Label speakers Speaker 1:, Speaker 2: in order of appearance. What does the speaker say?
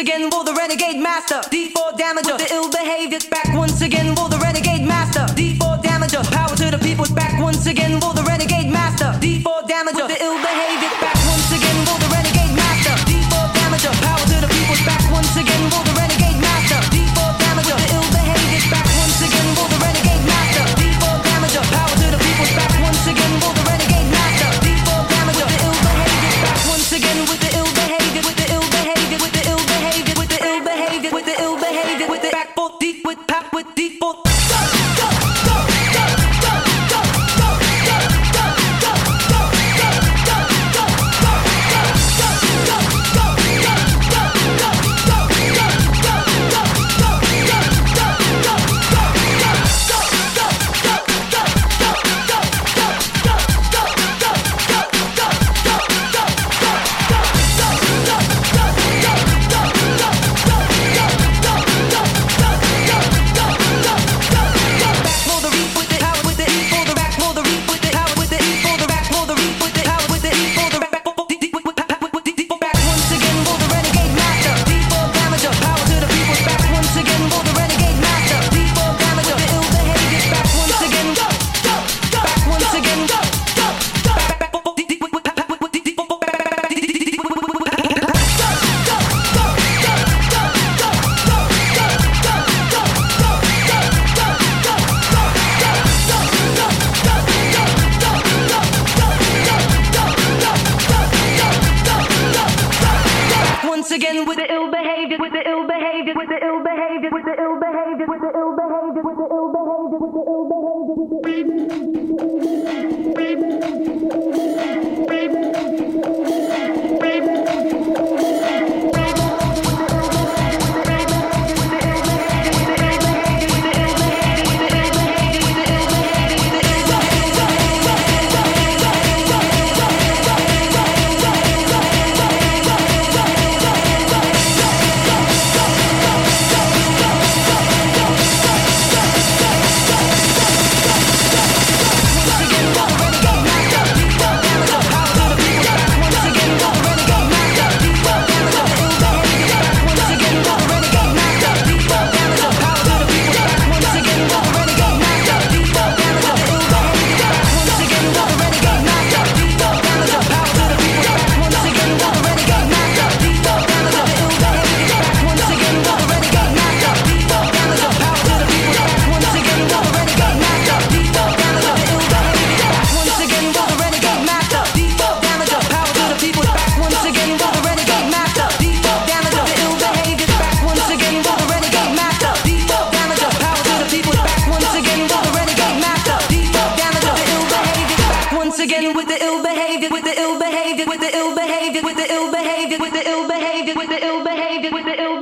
Speaker 1: again for the renegade master. D4 damager, the ill behavior. Back once again for the renegade master. D4 damager, power to the people. Back once again for the renegade master. D4 damager, the ill behavior. Back once again for the renegade master. D4 damager, power to the people. Back once again for the renegade master. D4 damager, the ill behavior. Back once again for the renegade master. D4 damager, power to the people. Back once again for the renegade master. D4 damager, the ill behavior. Back once again with the ill behavior, with the ill behavior, with the ill behavior, with the ill behavior, with the ill behavior, with the back for deep with pop with D4. Once again with the ill behavior, with the ill behavior, with the ill behavior, with the ill behavior, with the ill behavior, with the ill behavior, with the ill behavior, with the ill again with the ill behavior, with the ill behavior, with the ill behavior, with the ill behavior, with the ill behavior, with the ill behavior, with the ill